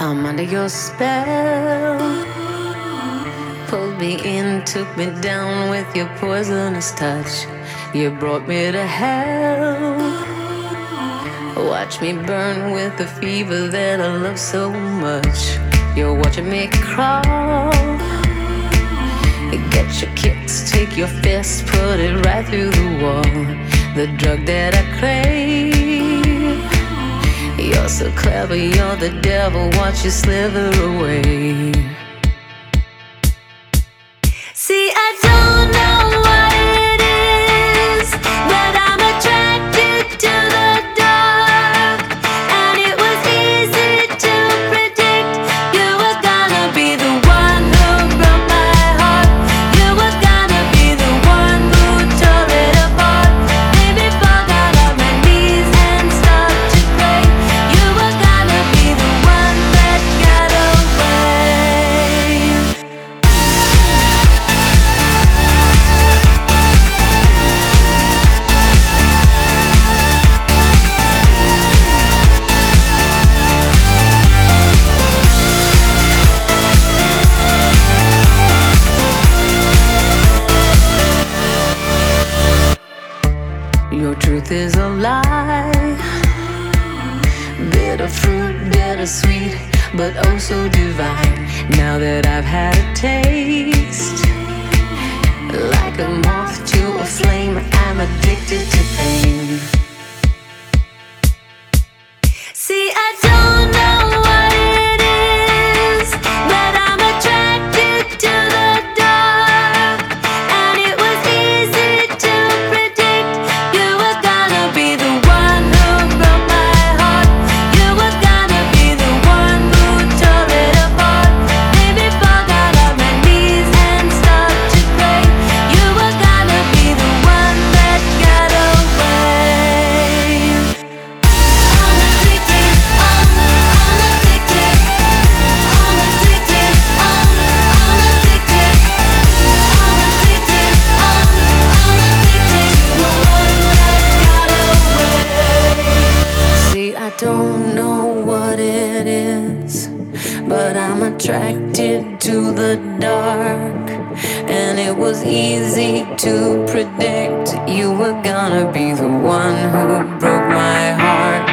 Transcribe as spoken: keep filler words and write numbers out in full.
I'm under your spell. Pulled me in, took me down with your poisonous touch. You brought me to hell. Watch me burn with the fever that I love so much. You're watching me crawl. Get your kicks, take your fist, put it right through the wall. The drug that I crave. You're so clever, you're the devil, watch you slither away. See, I don't know what it is, but I'm attracted to the dark. And it was easy to predict you were gonna be the one who broke my heart. You were gonna be the one who tore it apart. Maybe fall down on my knees and start to pray. You were gonna be the one that got away. Your truth is a lie. Bitter fruit, bittersweet, but oh so divine. Now that I've had a taste, like a moth to a flame, I'm addicted to pain. See, I don't know what it is, but I'm attracted to the dark. And it was easy to predict you were gonna be the one who broke my heart. You were gonna be the one who tore it apart. Maybe fall down on my knees and start to pray. You were gonna be the one that got away. I'm addicted, I'm, I'm addicted. I'm addicted, I'm, I'm addicted. I'm addicted, I'm, I'm addicted to the one that got away. See, I don't know what it is, but I'm attracted to the dark. And it was easy to predict you were gonna be the one who broke my heart.